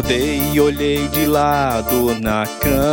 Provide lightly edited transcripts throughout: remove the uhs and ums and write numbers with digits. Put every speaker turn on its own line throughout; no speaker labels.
Acordei e olhei de lado na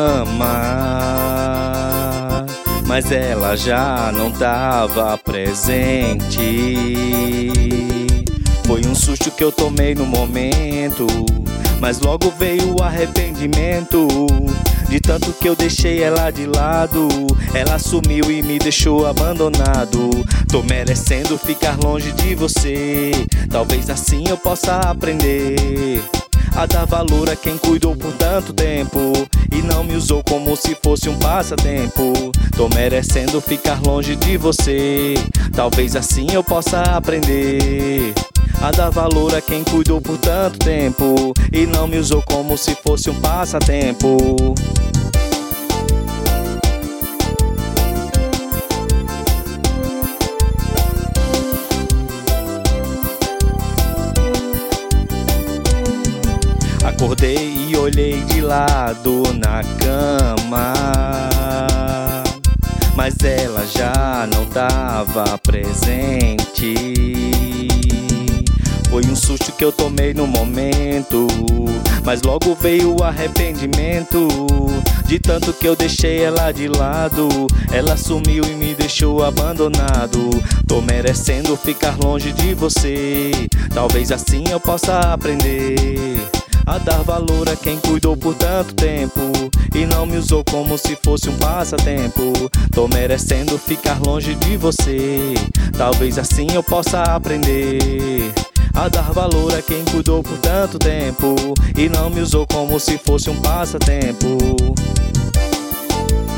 cama, mas ela já não tava presente. Foi um susto que eu tomei no momento, mas logo veio o arrependimento. De tanto que eu deixei ela de lado, ela sumiu e me deixou abandonado. Tô merecendo ficar longe de você, talvez assim eu possa aprender a dar valor a quem cuidou por tanto tempo e não me usou como se fosse um passatempo. Tô merecendo ficar longe de você, talvez assim eu possa aprender a dar valor a quem cuidou por tanto tempo e não me usou como se fosse um passatempo. Acordei e olhei de lado na cama, mas ela já não tava presente. Foi um susto que eu tomei no momento, mas logo veio o arrependimento. De tanto que eu deixei ela de lado, ela sumiu e me deixou abandonado. Tô merecendo ficar longe de você, talvez assim eu possa aprender a dar valor a quem cuidou por tanto tempo e não me usou como se fosse um passatempo. Tô merecendo ficar longe de você, talvez assim eu possa aprender a dar valor a quem cuidou por tanto tempo e não me usou como se fosse um passatempo.